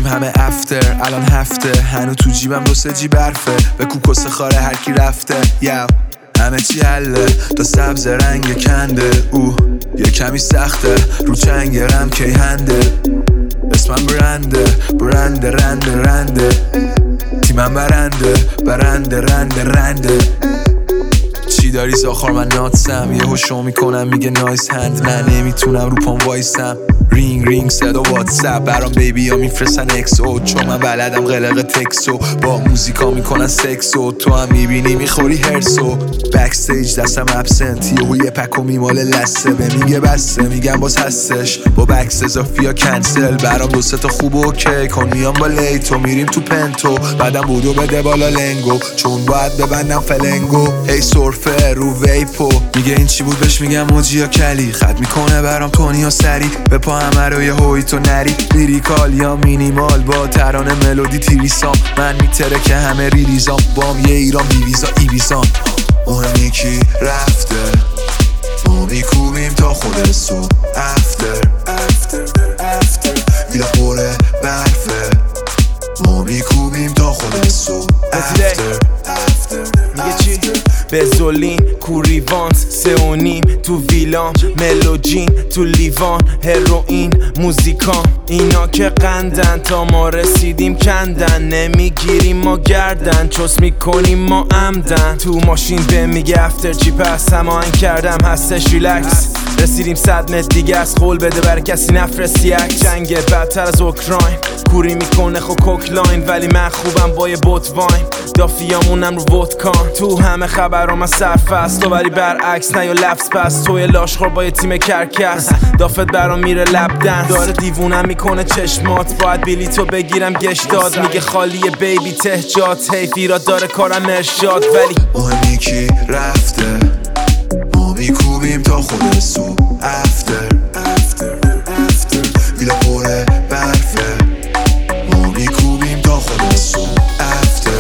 بودیم همه افتر، الان هفته هنو تو جیبم 2-3 جیب برفه. به کوکس خاره هرکی رفته یو همه چی حله، تا سبز رنگ کنده یه کمی سخته رو چنگرم کی هنده. اسمم برنده رنده تیمم برنده رنده. چی داری زاخار من ناتسم، یه هوشو میکنم میگه نایس هند. من نمیتونم رو پام وایسم، رینگ صدا واتساپ برام بیبی ها میفرستن اکسو. چون من بلدم قلق تکسو، با موزیکا میکنن سکسو. تو هم میبینی میخوری هرسو. بکستیج دستم ابسنت، یه پکو میماله لسه. به میگه بسته میگم باز هستش، با بکس اضافی ها کنسل. برام 2-3 تا خوب اوکی کن میام با لیتو. میریم تو پنتو بعدم بودو بده بالا لنگو، چون باید ببندم فلنگو. هی سورفه رو ویپو میگه این چی بود، بهش میگم موجی یا کلی. خط میکنه برام تونی و سری به پا همه رو یه هوی تو نری. لیریکال یا مینیمال با ترانه ملودی تیریسام. من میتره که همه ریلیزام بام یه ایران بیویزا ایویزان. مهمی کی رفته ما میکوبیم تا خود سو افتر ویلا پره برفه ما میکوبیم تا خود سو افتر. میگه چی؟ بزولین کوریوانت 3.5 تو ویلام. ملوجین تو لیوان هروئین موزیکام. اینا که قندن تا ما رسیدیم کندن. نمیگیریم ما گردن چوس میکنیم ما عمدن. تو ماشین به میگه افتر چی پس هماهنگ کردم هستش ریلکس. رسیدیم 100 متر دیگه از قول بده بر کسی نفرستی یک. جنگ بدتر از اوکراین کوری میکنه خو کوکلاین. ولی من خوبم با یه بوت واین دافیامونم رو ودکان. تو همه خبرام از صرف است تو ولی برعکس نه یا لفظ پس. توی لاشخور با یه تیم کرکس دافت برام میره لب دنس. داره دیوونم میکنه چشمات باید بلیتو بگیرم گشت داد. میگه خالیه بیبی تهجات حیفی را داره کارم ارشاد. ولی مهمی کی رفته ما میکوبیم تا خود سو افتر ویلا پره برفه ما میکوبیم تا خود سو افتر.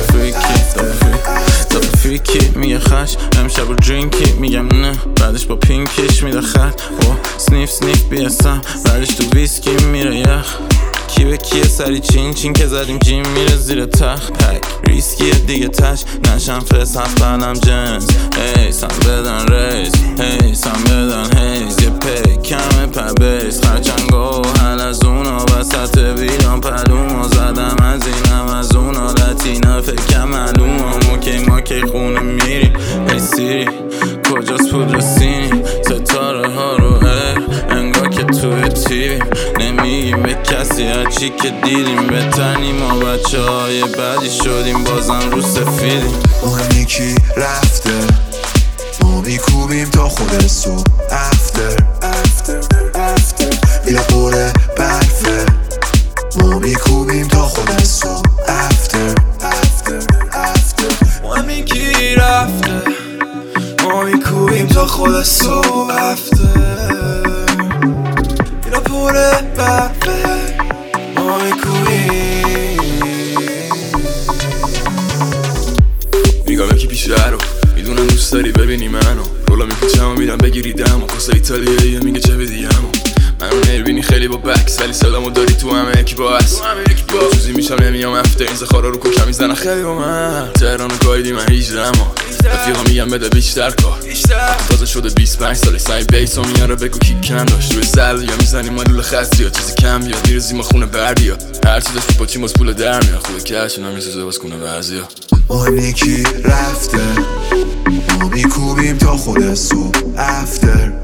فریکی میگه خش امشب رو درینکی میگم نه بعدش با پینکش میده خط. سنیف بیستم بعدش تو ویسکی میره یخ. کی به کیه سری چین که زدیم جیم میره زیر تخت. پک ریسکیه دیگه تش نشم فس هست بلم جنس. سم بدن ریز سم بدن هیز. یه پی کمه پبیز خرچنگو حل از اونا وسط ویران پلوما. زدم از اینم از اونا لاتینا فکرم معلومم. ما کی خونه میریم ای سیری کجاست پودر سینی. ستاره ها رو انگار که توی تیویم. نمیگیم به کسی هرچی که دیدیم. بتنیم ما بچه های بدی شدیم بازم رو سفیدیم. مهمی کی رفته ما میکوبیم تا خود سو افتر ویلا پره برفه ما میکوبیم تا خود سو افتر. مهمی کی رفته ما میکوبیم تا خود سو افتر ویلا پره برفه ما میکوبیم. میگم یکی بیشتر رو میدونم دوست داری ببینی منو. رولا میپیچم و میرم بگیری دمو. کاسه ایتالیاییه میگه چه بدیمو. منو نمیبینی خیلی با بکس ولی صدامو داری تو همه یکی با هست. چوزی میشم نمیام افته این زخارا رو کوکم میزنن خیلی با من. تهرانو گایدی من 18 اما رفیقا میگم بده بیشتر کار. تازه شده 25 ساله سعی بیسو میاره بگو کی کم داشت. روی سل یا میزنیم ما لول خستی یا چیزی کم بیاد. میرزیم ما خونه بردیا هرچی داشت با چیم از پول در میاد. خوده کشون هم میسوزه باز کنه بعضیا. مهمی کی رفته ما میکوبیم تا خود سو افتر